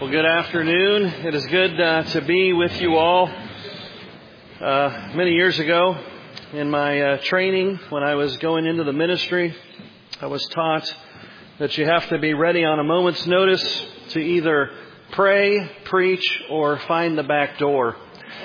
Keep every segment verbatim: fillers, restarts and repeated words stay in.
Well, good afternoon. It is good uh, to be with you all. Uh, many years ago, in my uh, training, when I was going into the ministry, I was taught that you have to be ready on a moment's notice to either pray, preach, or find the back door.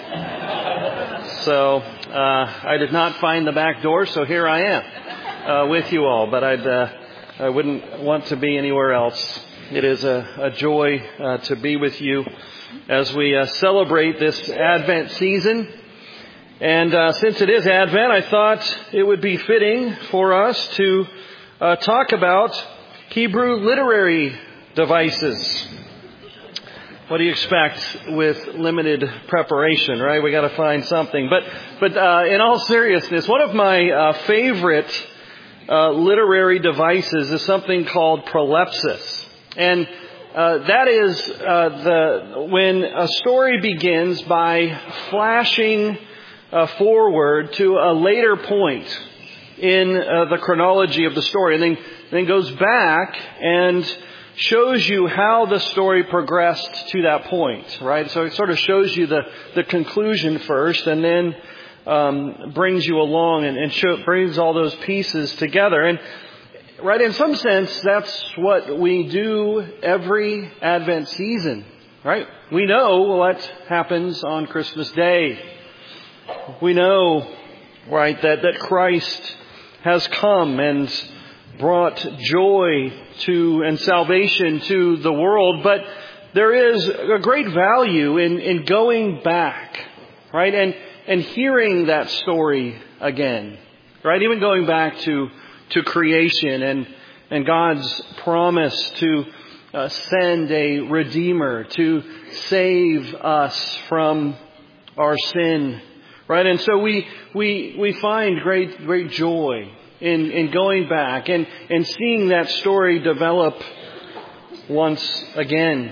So uh, I did not find the back door, so here I am uh, with you all. But I'd uh, I wouldn't want to be anywhere else. It is a, a joy uh, to be with you as we uh, celebrate this Advent season. And uh, since it is Advent, I thought it would be fitting for us to uh, talk about Hebrew literary devices. What do you expect with limited preparation, right? We got to find something. But but uh, in all seriousness, one of my uh, favorite uh, literary devices is something called prolepsis. And uh, that is uh, the when a story begins by flashing uh, forward to a later point in uh, the chronology of the story, and then then goes back and shows you how the story progressed to that point, right? So it sort of shows you the, the conclusion first, and then um, brings you along and, and show, brings all those pieces together. And right, in some sense, that's what we do every Advent season, right? We know what happens on Christmas Day. We know, right, that, that Christ has come and brought joy to and salvation to the world. But there is a great value in, in going back, right, and, and hearing that story again, right? Even going back to to creation and, and God's promise to uh, send a Redeemer to save us from our sin, right? And so we, we, we find great, great joy in, in going back and, and seeing that story develop once again.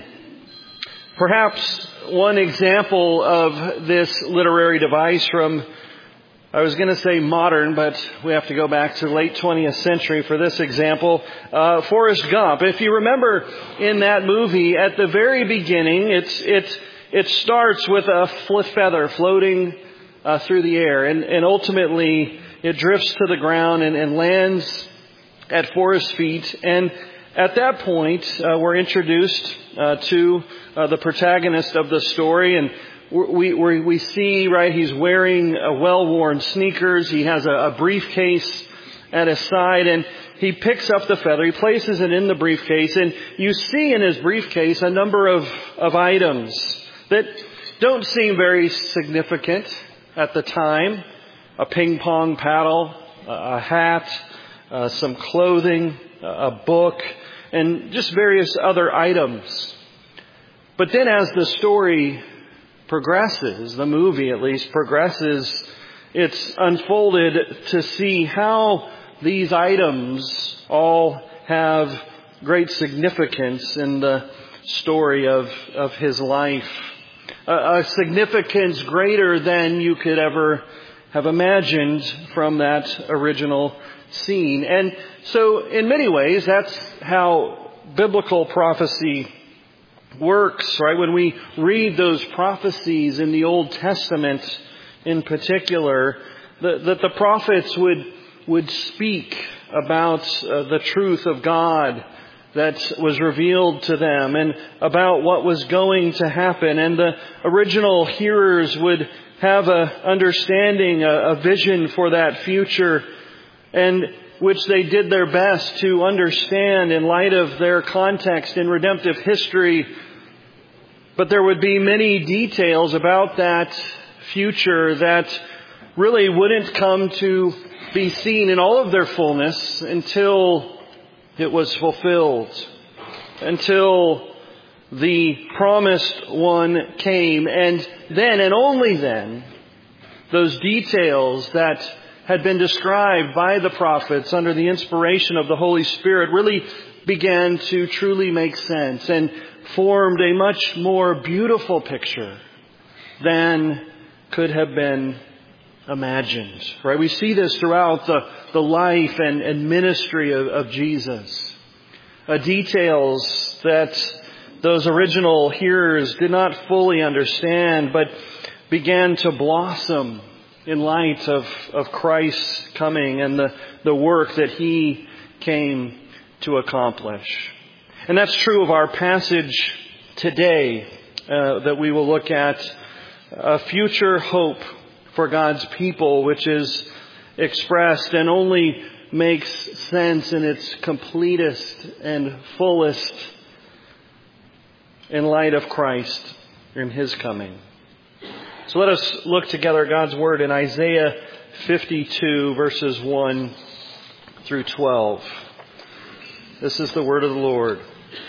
Perhaps one example of this literary device from I was going to say modern, but we have to go back to the late twentieth century for this example. Uh, Forrest Gump. If you remember in that movie, at the very beginning, it's it's it starts with a feather floating uh, through the air, and, and ultimately it drifts to the ground and, and lands at Forrest's feet. And at that point, uh, we're introduced uh, to uh, the protagonist of the story, and We, we we see, right, he's wearing a well-worn sneakers. He has a, a briefcase at his side, and he picks up the feather. He places it in the briefcase, and you see in his briefcase a number of, of items that don't seem very significant at the time. A ping pong paddle, a hat, uh, some clothing, a book, and just various other items. But then as the story progresses, the movie at least progresses, it's unfolded to see how these items all have great significance in the story of, of his life. A, a significance greater than you could ever have imagined from that original scene. And so in many ways, that's how biblical prophecy works, right? When we read those prophecies in the Old Testament in particular, that the, the prophets would would speak about uh, the truth of God that was revealed to them and about what was going to happen. And the original hearers would have a understanding, a, a vision for that future, and which they did their best to understand in light of their context in redemptive history. But there would be many details about that future that really wouldn't come to be seen in all of their fullness until it was fulfilled, until the promised one came. And then, and only then, those details that had been described by the prophets under the inspiration of the Holy Spirit really began to truly make sense and formed a much more beautiful picture than could have been imagined. Right? We see this throughout the, the life and, and ministry of, of Jesus. Uh, details that those original hearers did not fully understand, but began to blossom in light of, of Christ's coming and the, the work that He came to accomplish. And that's true of our passage today uh, that we will look at, a future hope for God's people, which is expressed and only makes sense in its completest and fullest in light of Christ and His coming. So let us look together at God's Word in Isaiah fifty-two, verses one through twelve. This is the word of the Lord.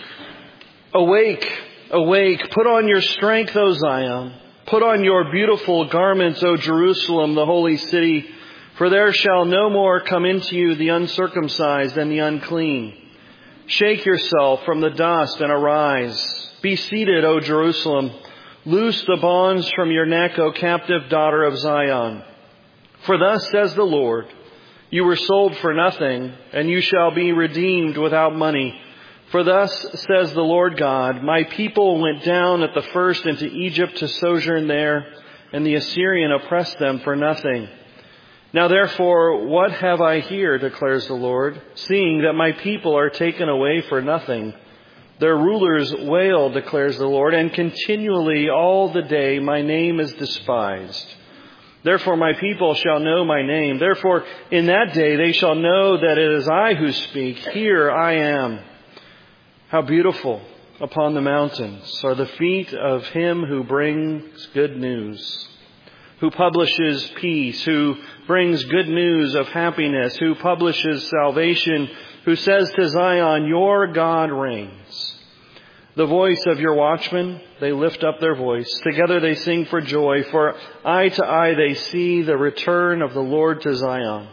Awake, awake, put on your strength, O Zion. Put on your beautiful garments, O Jerusalem, the holy city. For there shall no more come into you the uncircumcised and the unclean. Shake yourself from the dust and arise. Be seated, O Jerusalem. Loose the bonds from your neck, O captive daughter of Zion. For thus says the Lord, you were sold for nothing, and you shall be redeemed without money. For thus says the Lord God, my people went down at the first into Egypt to sojourn there, and the Assyrian oppressed them for nothing. Now therefore, what have I here, declares the Lord, seeing that my people are taken away for nothing? Their rulers wail, declares the Lord, and continually all the day my name is despised. Therefore my people shall know my name. Therefore in that day they shall know that it is I who speak. Here I am. How beautiful upon the mountains are the feet of him who brings good news, who publishes peace, who brings good news of happiness, who publishes salvation, who says to Zion, your God reigns. The voice of your watchmen, they lift up their voice. Together they sing for joy, for eye to eye they see the return of the Lord to Zion.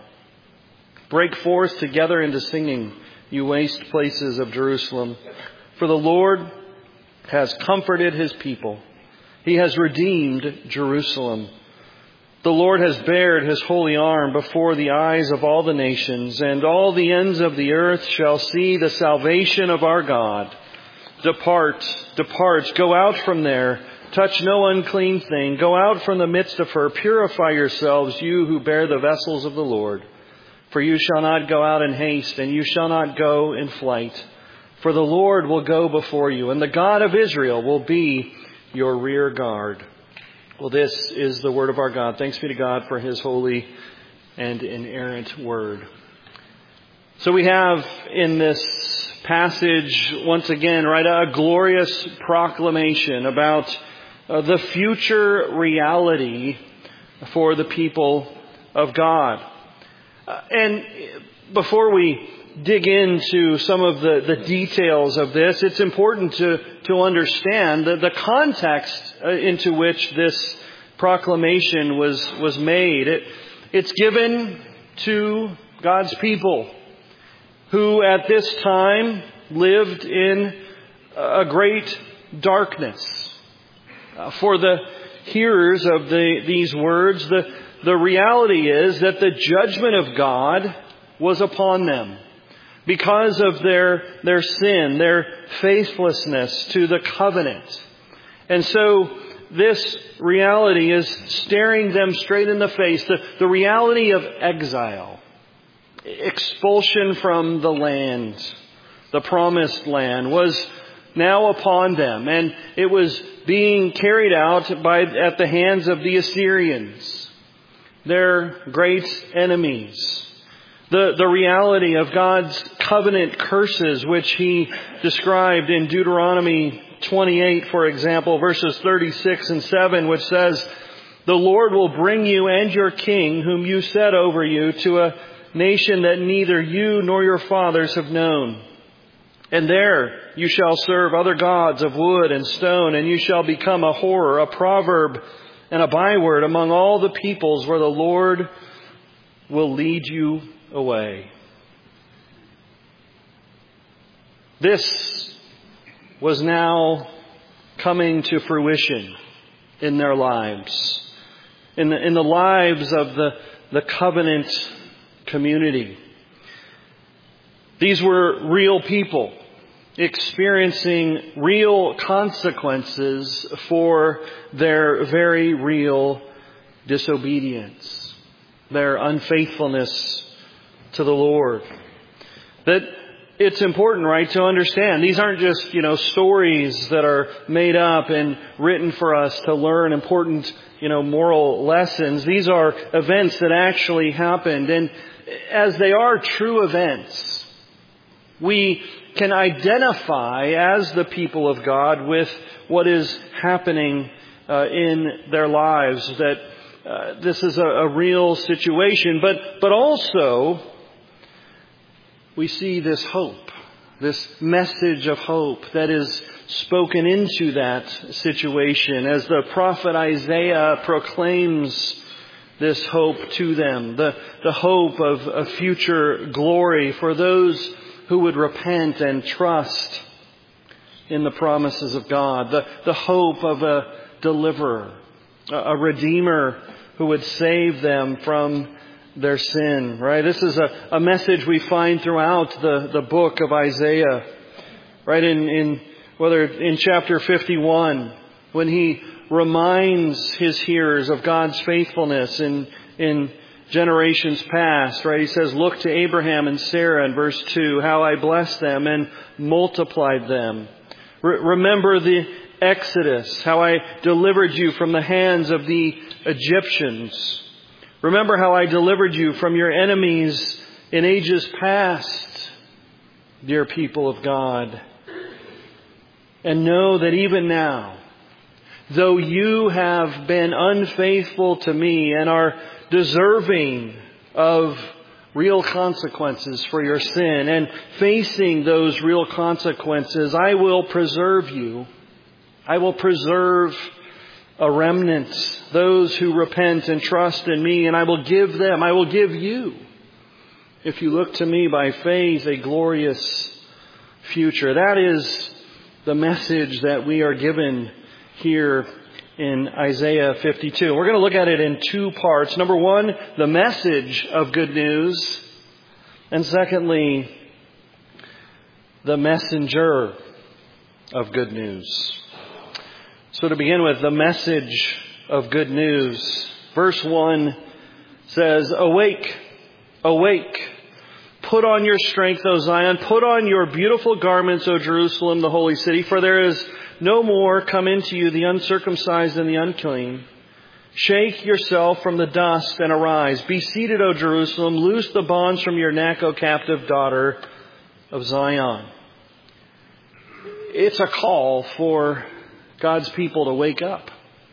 Break forth together into singing, you waste places of Jerusalem. For the Lord has comforted His people. He has redeemed Jerusalem. The Lord has bared His holy arm before the eyes of all the nations, and all the ends of the earth shall see the salvation of our God. Depart, depart, go out from there. Touch no unclean thing. Go out from the midst of her. Purify yourselves, you who bear the vessels of the Lord. For you shall not go out in haste, and you shall not go in flight. For the Lord will go before you, and the God of Israel will be your rear guard. Well, this is the word of our God. Thanks be to God for His holy and inerrant word. So we have in this passage, once again, right, a glorious proclamation about uh, the future reality for the people of God. Uh, and before we dig into some of the, the details of this, it's important to, to understand the, the context uh, into which this proclamation was, was made. It, it's given to God's people who at this time lived in a great darkness. Uh, for the hearers of the, these words, the The reality is that the judgment of God was upon them because of their, their sin, their faithlessness to the covenant. And so this reality is staring them straight in the face. The, the reality of exile, expulsion from the land, the promised land, was now upon them. And it was being carried out by at the hands of the Assyrians, their great enemies. The, the reality of God's covenant curses, which He described in Deuteronomy twenty-eight, for example, verses thirty-six and seven, which says, the Lord will bring you and your king, whom you set over you, to a nation that neither you nor your fathers have known. And there you shall serve other gods of wood and stone, and you shall become a horror, a proverb, and a byword among all the peoples where the Lord will lead you away. This was now coming to fruition in their lives, in the, in the lives of the, the covenant community. These were real people experiencing real consequences for their very real disobedience, their unfaithfulness to the Lord. That it's important, right, to understand these aren't just, you know, stories that are made up and written for us to learn important, you know, moral lessons. These are events that actually happened. And as they are true events, we can identify as the people of God with what is happening uh, in their lives, that uh, this is a, a real situation. But, but also, we see this hope, this message of hope that is spoken into that situation as the prophet Isaiah proclaims this hope to them, the, the hope of a future glory for those who would repent and trust in the promises of God, the, the hope of a deliverer, a redeemer who would save them from their sin, right? This is a, a message we find throughout the, the book of Isaiah, right? In, in, whether in chapter fifty-one, when he reminds his hearers of God's faithfulness in, in generations past, right? He says, look to Abraham and Sarah in verse two, how I blessed them and multiplied them. Re- remember the Exodus, how I delivered you from the hands of the Egyptians. Remember how I delivered you from your enemies in ages past, dear people of God. And know that even now, though you have been unfaithful to me and are deserving of real consequences for your sin and facing those real consequences, I will preserve you. I will preserve a remnant, those who repent and trust in me, and I will give them, I will give you, if you look to me by faith, a glorious future. That is the message that we are given here in Isaiah fifty-two. We're going to look at it in two parts. Number one, the message of good news. And secondly, the messenger of good news. So to begin with, the message of good news. Verse one says, Awake, awake, put on your strength, O Zion, put on your beautiful garments, O Jerusalem, the holy city, for there is no more come into you the uncircumcised and the unclean. Shake yourself from the dust and arise. Be seated, O Jerusalem. Loose the bonds from your neck, O captive daughter of Zion. It's a call for God's people to wake up,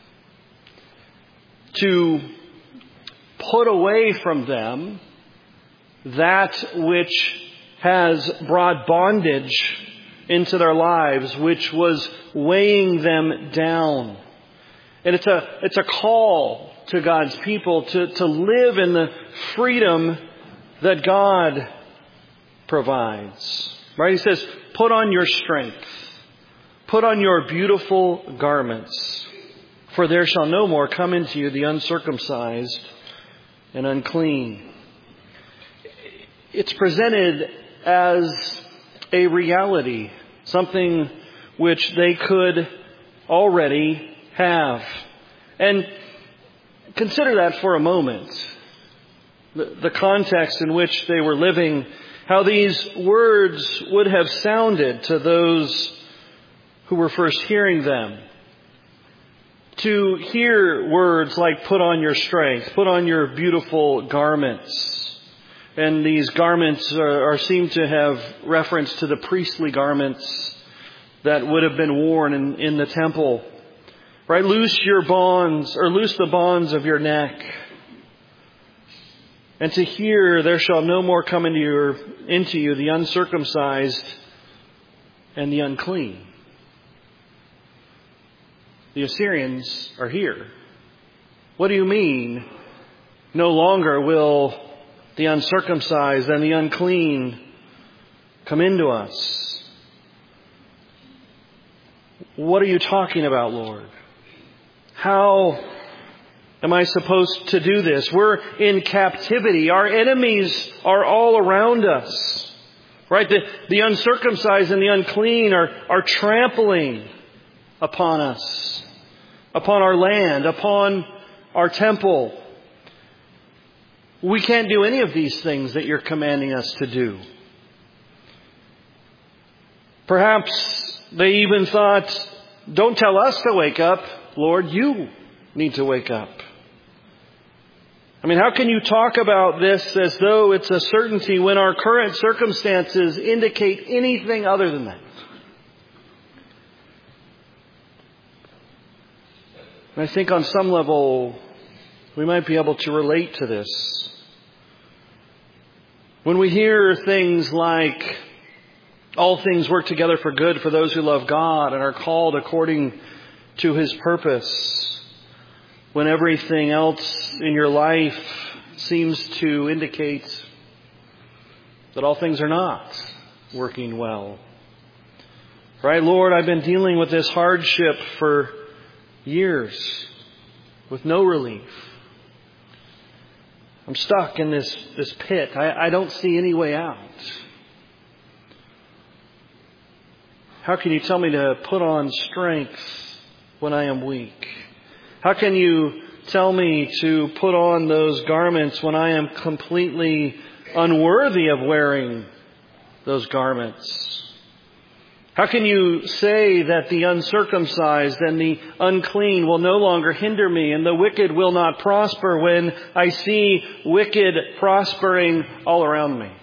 to put away from them that which has brought bondage into their lives, which was weighing them down. And it's a it's a call to God's people to, to live in the freedom that God provides. Right? He says, put on your strength. Put on your beautiful garments, for there shall no more come into you the uncircumcised and unclean. It's presented as a reality, something which they could already have. And consider that for a moment. The, the context in which they were living, how these words would have sounded to those who were first hearing them. To hear words like put on your strength, put on your beautiful garments. And these garments are, are seem to have reference to the priestly garments that would have been worn in, in the temple. Right? Loose your bonds, or loose the bonds of your neck. And to hear, there shall no more come into, your, into you the uncircumcised and the unclean. The Assyrians are here. What do you mean? No longer will the uncircumcised and the unclean come into us. What are you talking about, Lord? How am I supposed to do this? We're in captivity. Our enemies are all around us. Right? The, the uncircumcised and the unclean are, are trampling upon us, upon our land, upon our temple. We can't do any of these things that you're commanding us to do. Perhaps they even thought, don't tell us to wake up, Lord, you need to wake up. I mean, how can you talk about this as though it's a certainty when our current circumstances indicate anything other than that? And I think on some level, we might be able to relate to this. When we hear things like, all things work together for good for those who love God and are called according to His purpose, when everything else in your life seems to indicate that all things are not working well. Right, Lord, I've been dealing with this hardship for years with no relief. I'm stuck in this, this pit. I, I don't see any way out. How can you tell me to put on strength when I am weak? How can you tell me to put on those garments when I am completely unworthy of wearing those garments? How can you say that the uncircumcised and the unclean will no longer hinder me and the wicked will not prosper when I see wicked prospering all around me?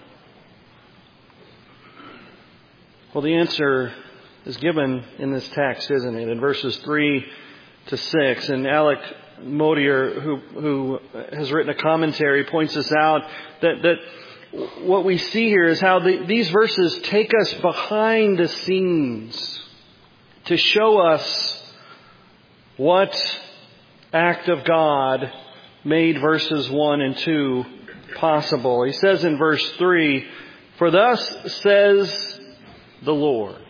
Well, the answer is given in this text, isn't it? In verses three to six. And Alec Modier, who, who has written a commentary, points us out that, that what we see here is how the, these verses take us behind the scenes to show us what act of God made verses one and two possible. He says in verse three, "For thus says the Lord."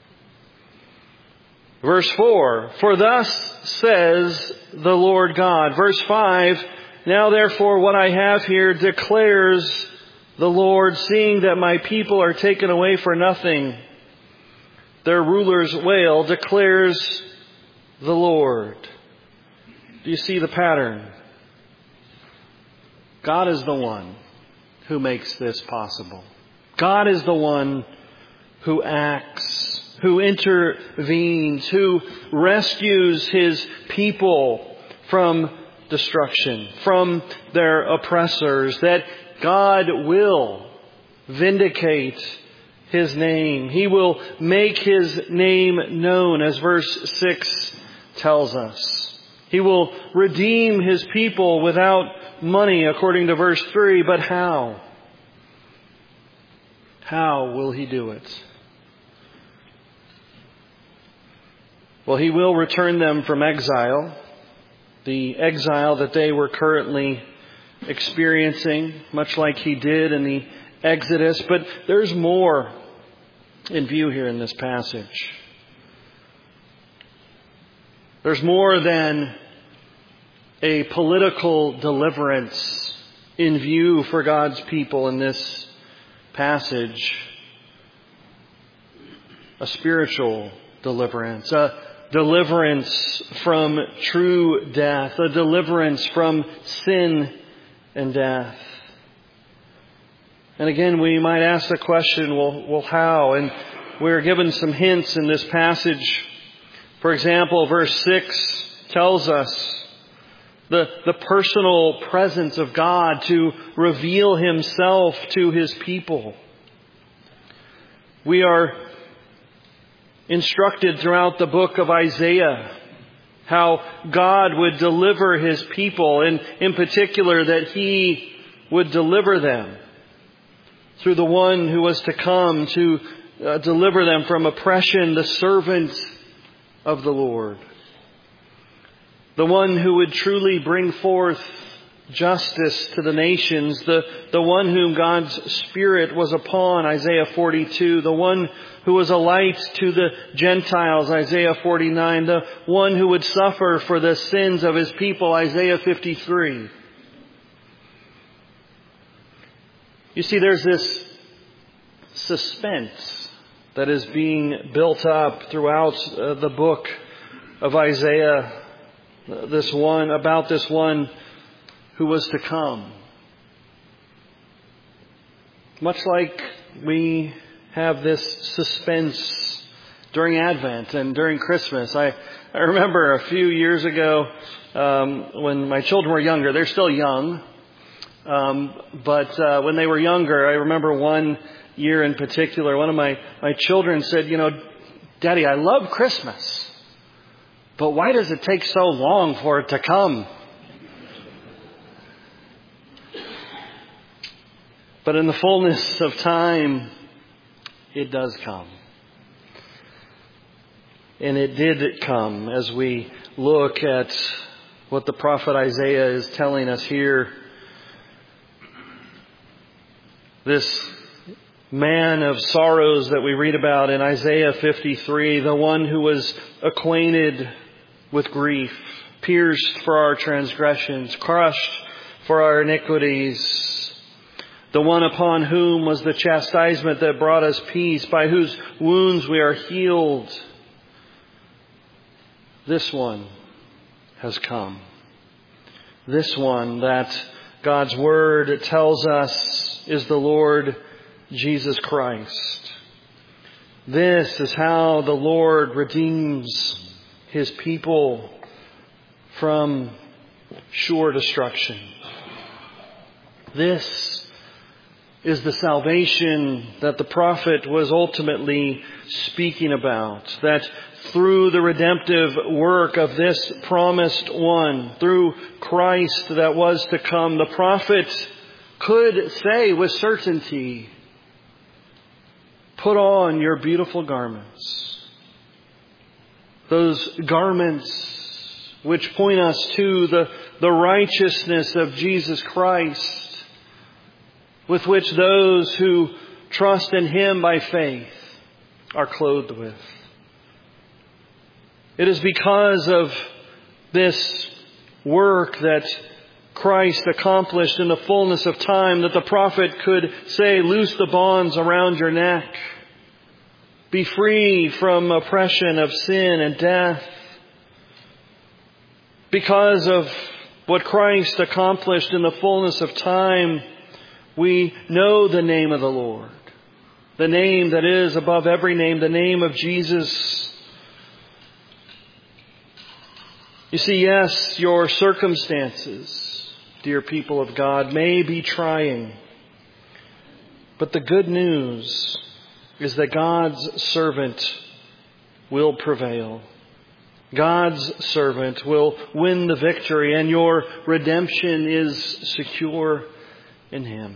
Verse four, "For thus says the Lord God." Verse five, "Now therefore what I have here declares the Lord, seeing that my people are taken away for nothing. Their rulers wail, declares the Lord." Do you see the pattern? God is the one who makes this possible. God is the one who acts, who intervenes, who rescues His people from destruction, from their oppressors, that God will vindicate His name. He will make His name known, as verse six tells us. He will redeem His people without money, according to verse three. But how? How will He do it? Well, He will return them from exile, the exile that they were currently experiencing, much like He did in the Exodus. But there's more in view here in this passage. There's more than a political deliverance in view for God's people in this passage. A spiritual deliverance, a deliverance from true death, a deliverance from sin and death. And again, we might ask the question, well, well, how? And we're given some hints in this passage. For example, verse six tells us the, the personal presence of God to reveal Himself to His people. We are instructed throughout the book of Isaiah how God would deliver His people, and in particular that He would deliver them through the one who was to come to uh, deliver them from oppression, the servant of the Lord. The one who would truly bring forth justice to the nations, the, the one whom God's Spirit was upon, Isaiah forty-two, the one who was a light to the Gentiles, Isaiah forty-nine, the one who would suffer for the sins of His people, Isaiah fifty-three. You see, there's this suspense that is being built up throughout uh, the book of Isaiah, this one, about this one who was to come. Much like we have this suspense during Advent and during Christmas. I, I remember a few years ago um, when my children were younger. They're still young. Um, but uh, when they were younger, I remember one year in particular, one of my, my children said, you know, Daddy, I love Christmas, but why does it take so long for it to come? But in the fullness of time, it does come. And it did come as we look at what the prophet Isaiah is telling us here. This man of sorrows that we read about in Isaiah fifty-three, the one who was acquainted with grief, pierced for our transgressions, crushed for our iniquities, the one upon whom was the chastisement that brought us peace, by whose wounds we are healed. This one has come. This one that God's Word tells us is the Lord Jesus Christ. This is how the Lord redeems His people from sure destruction. This is the salvation that the prophet was ultimately speaking about. That through the redemptive work of this promised one, through Christ that was to come, the prophet could say with certainty, put on your beautiful garments. Those garments which point us to the, the righteousness of Jesus Christ, with which those who trust in Him by faith are clothed with. It is because of this work that Christ accomplished in the fullness of time that the prophet could say, loose the bonds around your neck. Be free from oppression of sin and death. Because of what Christ accomplished in the fullness of time, we know the name of the Lord. The name that is above every name, the name of Jesus. You see, yes, your circumstances, dear people of God, may be trying. But the good news is that God's servant will prevail. God's servant will win the victory, and your redemption is secure in Him.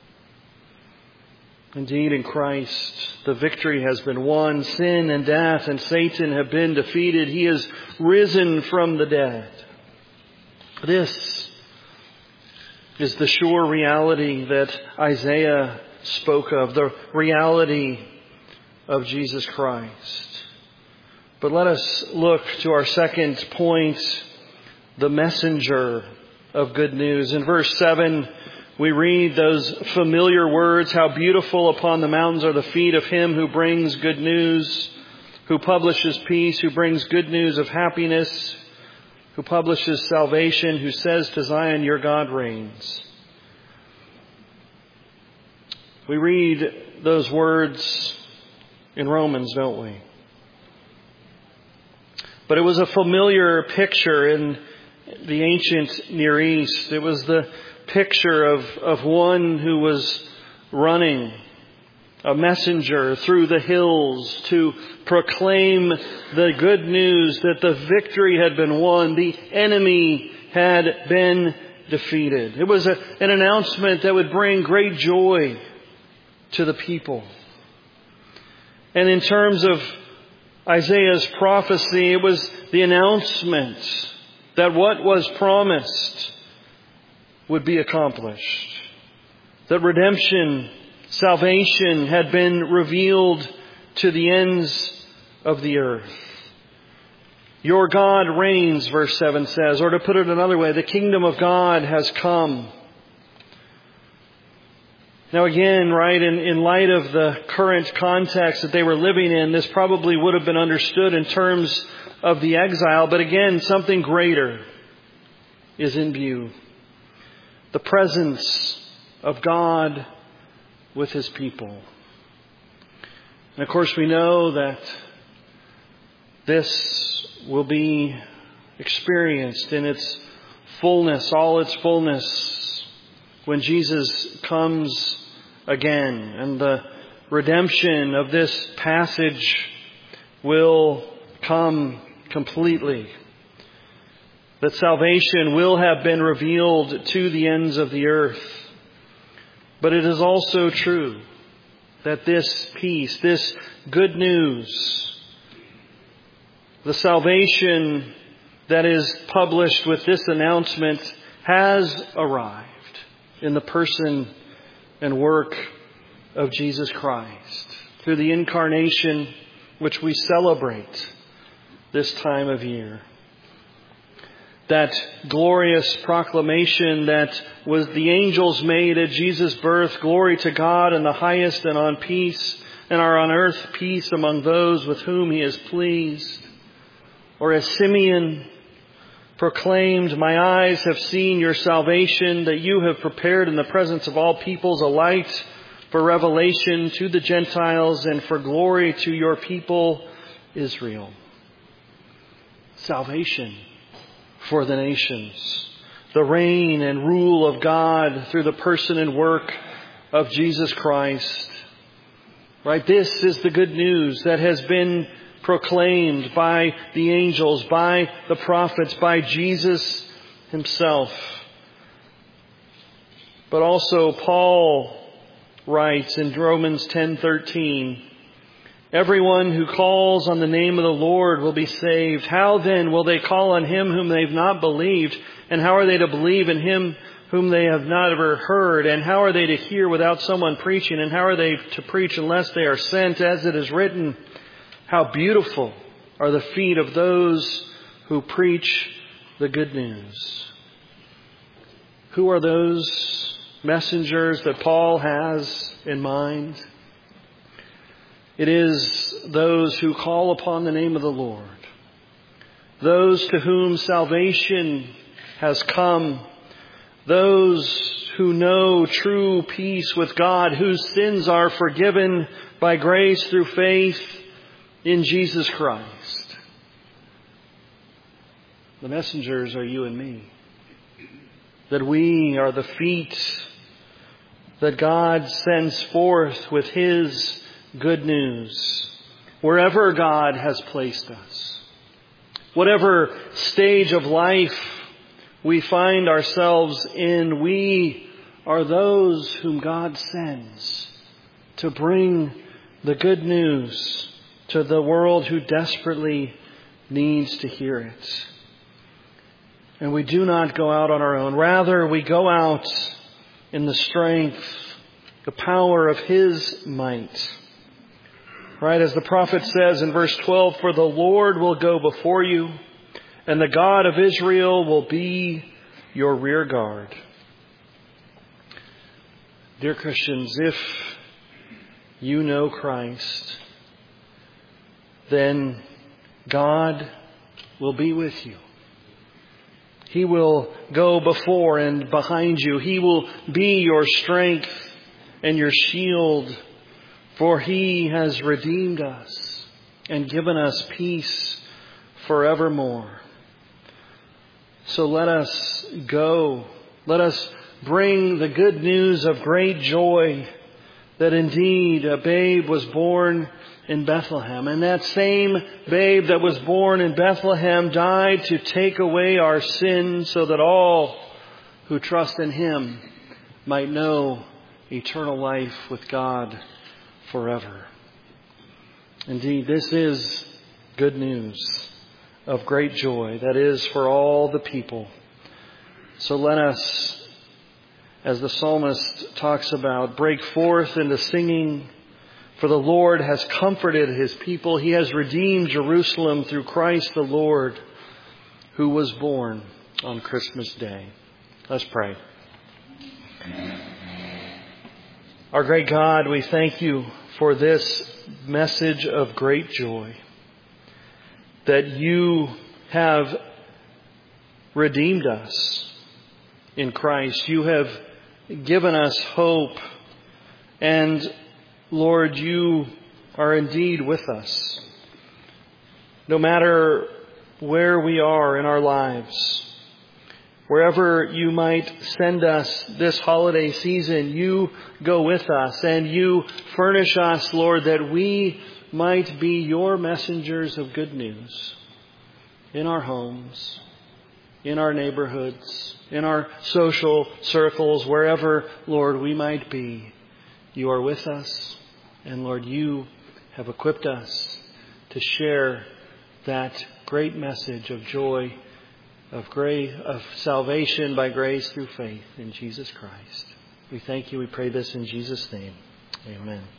Indeed, in Christ, the victory has been won. Sin and death and Satan have been defeated. He is risen from the dead. This is the sure reality that Isaiah spoke of, the reality of Jesus Christ. But let us look to our second point, the messenger of good news. In verse seven, we read those familiar words, how beautiful upon the mountains are the feet of him who brings good news, who publishes peace, who brings good news of happiness, who publishes salvation, who says to Zion, your God reigns. We read those words in Romans, don't we? But it was a familiar picture in the ancient Near East. It was the picture of, of one who was running, a messenger through the hills to proclaim the good news that the victory had been won, the enemy had been defeated. It was a, an announcement that would bring great joy to the people. And in terms of Isaiah's prophecy, it was the announcement that what was promised would be accomplished. That redemption, salvation had been revealed to the ends of the earth. Your God reigns, verse seven says, or to put it another way, the kingdom of God has come. Now again, right, in, in light of the current context that they were living in, this probably would have been understood in terms of the exile. But again, something greater is in view. The presence of God with His people. And of course we know that this will be experienced in its fullness, all its fullness, when Jesus comes again. And the redemption of this passage will come completely. That salvation will have been revealed to the ends of the earth. But it is also true that this peace, this good news, the salvation that is published with this announcement has arrived in the person and work of Jesus Christ through the incarnation which we celebrate this time of year. That glorious proclamation that was the angels made at Jesus' birth, glory to God in the highest, and on peace, and are on earth peace among those with whom He is pleased. Or as Simeon proclaimed, my eyes have seen your salvation, that you have prepared in the presence of all peoples a light for revelation to the Gentiles and for glory to your people Israel. Salvation for the nations. The reign and rule of God through the person and work of Jesus Christ. Right? This is the good news that has been proclaimed by the angels, by the prophets, by Jesus Himself. But also Paul writes in Romans ten thirteen, everyone who calls on the name of the Lord will be saved. How then will they call on Him whom they have not believed? And how are they to believe in Him whom they have not ever heard? And how are they to hear without someone preaching? And how are they to preach unless they are sent? As it is written, how beautiful are the feet of those who preach the good news. Who are those messengers that Paul has in mind? It is those who call upon the name of the Lord. Those to whom salvation has come. Those who know true peace with God, whose sins are forgiven by grace through faith in Jesus Christ. The messengers are you and me. That we are the feet that God sends forth with His good news wherever God has placed us. Whatever stage of life we find ourselves in, we are those whom God sends to bring the good news to the world who desperately needs to hear it. And we do not go out on our own. Rather, we go out in the strength, the power of His might. Right, as the prophet says in verse twelve, for the Lord will go before you, and the God of Israel will be your rear guard. Dear Christians, if you know Christ, then God will be with you. He will go before and behind you. He will be your strength and your shield. For He has redeemed us and given us peace forevermore. So let us go. Let us bring the good news of great joy that indeed a babe was born in Bethlehem. And that same babe that was born in Bethlehem died to take away our sin so that all who trust in Him might know eternal life with God forever. Indeed, this is good news of great joy that is for all the people. So let us, as the psalmist talks about, break forth into singing. For the Lord has comforted His people. He has redeemed Jerusalem through Christ the Lord, who was born on Christmas Day. Let's pray. Our great God, we thank you for this message of great joy, that you have redeemed us in Christ. You have given us hope, and Lord, you are indeed with us. No matter where we are in our lives, wherever you might send us this holiday season, you go with us and you furnish us, Lord, that we might be your messengers of good news in our homes, in our neighborhoods, in our social circles, wherever, Lord, we might be. You are with us, and Lord, you have equipped us to share that great message of joy, of grace, of salvation by grace through faith in Jesus Christ. We thank you. We pray this in Jesus' name. Amen.